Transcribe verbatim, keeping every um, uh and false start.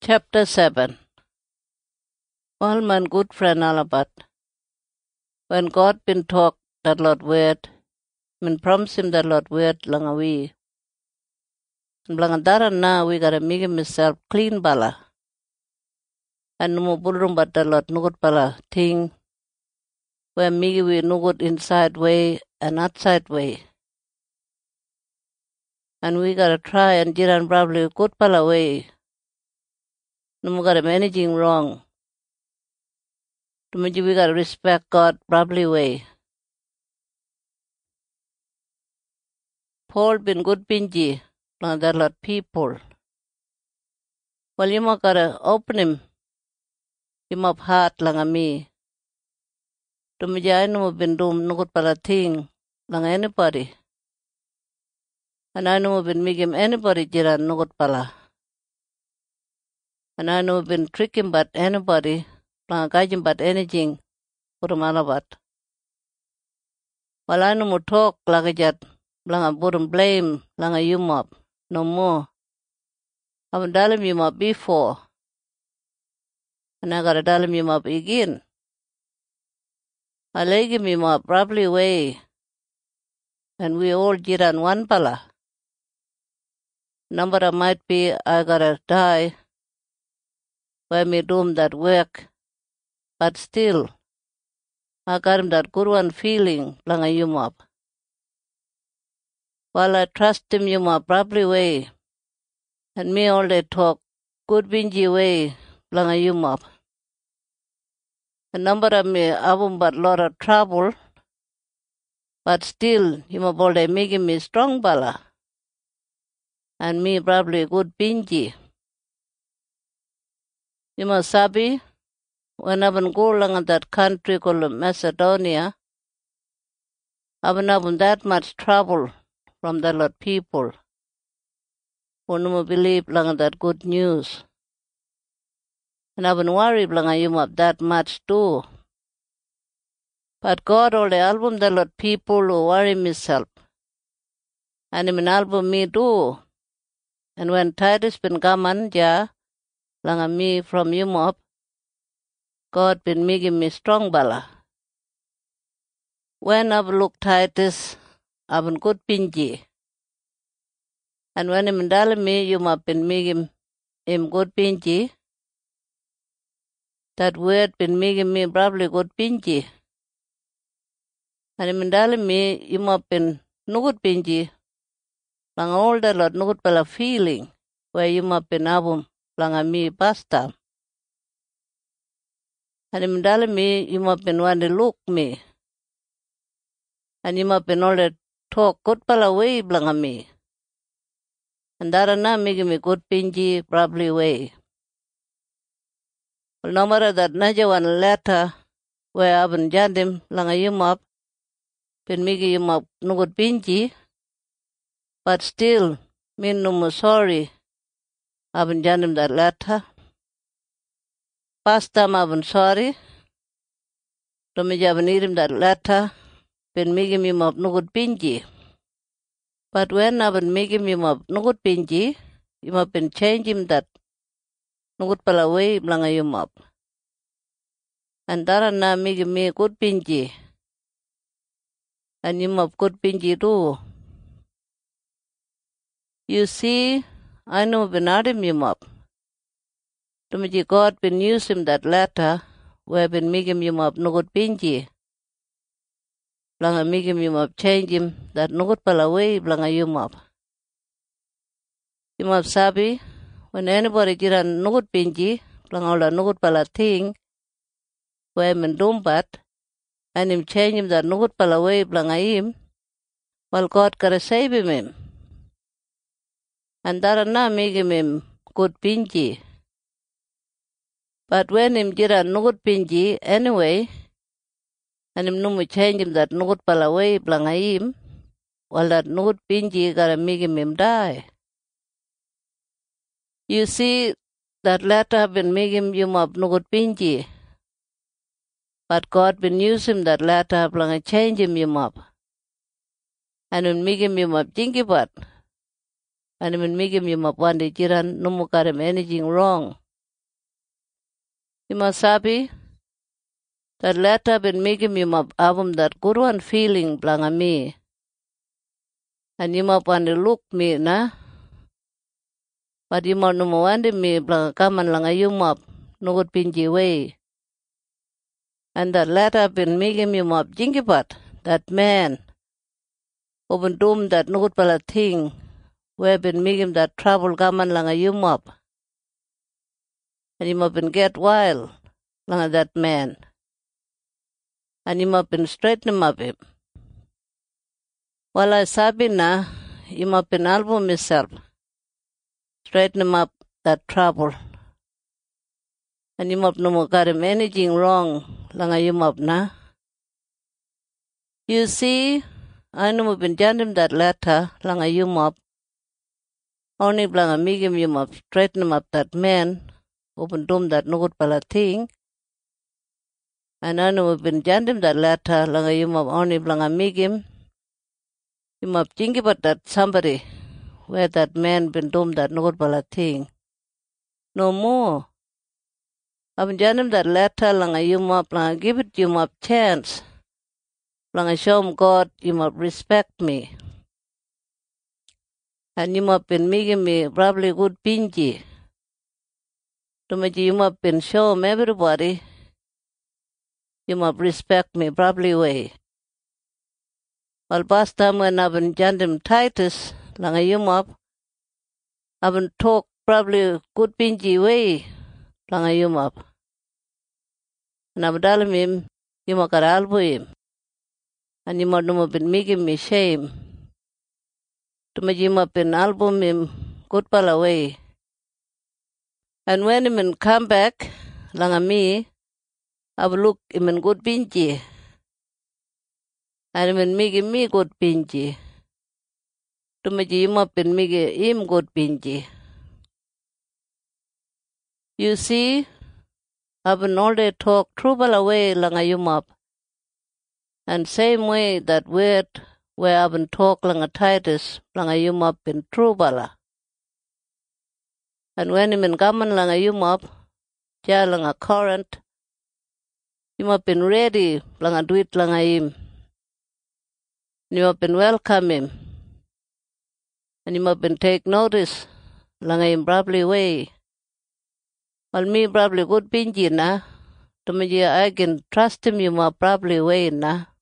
Chapter seven. Well, my good friend Alabat, when God been talk that Lord word, min promise him that Lord word langawi. Blangadara na we gotta make himself clean bala. And no bulrum but the Lord nugut bala thing where migi we nugut inside way and outside way. And we gotta try and jiran probably good bala way. No more gotta managing wrong. We gotta respect God probably way. Paul been good binji, like that lot people. Well, you must gotta open him. You must heart like me. To me, I know been doing no good para thing, like anybody. And I know been making anybody jiran no good pala. And I know been tricking but anybody, like guiding but anything, for malabat. Well, I know more talk like a jet, like a bottom blame, like a you mop, no more. I've done you mop before. And I gotta tell him up again. I like him up probably way. And we all did on one pala. Number of might be I gotta die where me doom that work. But still, I got him that good one feeling lang a yum up. While I trust him you up probably way. And me all they talk good bingy way lang a yum up. A number of me abum but lot of trouble, but still you must all making me strong bala, and me probably good bingy. You must sabi when I've been go along that country called Macedonia, I've been having that much trouble from the lot people who no believe along that good news. And I've been worried long you up that much too. But God all the album the lot people who worry myself. And him an album me too. And when Titus been gaman ja long me from you up, God been making me strong bala. When I've looked Titus, I've been good pinji. And when him dal me you up been making him good pinji. That word been making me probably good pinji. And him telling me you must been no good pinji. Lang all the lot no good pala feeling where you must been abum lang a me pasta. And him telling me you must been want to look me. And you must been all the talk good pala way blang a me. And that are not making me good pinji probably way. Well, no matter that naja one letter where I've been jandim lang a yum up, been making yum up no good binji, but still, me no more sorry. I've been jandim that letter. Past time I've been sorry. To me I've been eating that letter, been making yum up no good binji. But when I've been making yum up no good binji, you have been changing that. Nugut pala way blanga yum up. And dara na migi me good pinji. And yum up good pinji too. You see, I know been adim yum up. To me God been using that letter where been migim yum up nugut pinji. Blanga migim yum up change him that nugut pala way blanga yum up. Yum up sabi. When anybody jiran nugut pinji, lang all the nugut pala thing, where him dumbat, and him change him that nugut pala way blang him, while God gotta save him. And that na make him good pinji. But when him jiran nugut pinji anyway, and him numu change him that nugut pala way blang him, while that nugut pinji gotta make him die. You see, that letter have been making you up no good pinji. But God been using that letter to change him up. And when making him up jinky but. And when making him up one day jiran no more got him anything wrong. Imasabi, that letter been making me map album that good one feeling blanga me. And you map and look me na. But you map no wandi me blanga kaman langa you map no good pinji way. And that letter been making me map jinkipat, that man. Open doom that no good pala thing. We have been making that trouble kaman langa you map. And you map been get wild langa that man. And you must been straighten him up him. While I sabi na, you must been album myself. Straighten him up that trouble. And you must no got him anything wrong, langa you must na. You see, I know been jandim that letter, langa you must. Only blanga make him you must straighten him up that man, open dome that no good pala thing. And I know been jandim that letter, langa you must only blanga make him. You must think about that somebody, where that man been done that no good bala thing. No more. I've jandim that letter, langa you must blanga give it you must chance. Blanga show him God, you must respect me. And you must been making me probably good pinji. To me you must been show him everybody. You must respect me probably way. Well, past time when I've been jandim Titus, langa you map, I've been talk probably good pinji way, langa you map. And I've told him, you must got albo him. And you must not been making me shame. To me you must been album him good pala way. And when him come back, langa me, I've look him in good pinji. And him making me good pinji. To me you must been making him good pinji. You see, I've been all day talk trouble away langa you map. And same way that word where I've been talk langa Titus, langa you map in trouble. And when him in gaman langa you map, ja langa current, you must been ready langa do it langa him. You have been welcome him. And you have been take notice langa him probably way. Well, me probably good pinji na. To me I can trust him you must probably way na.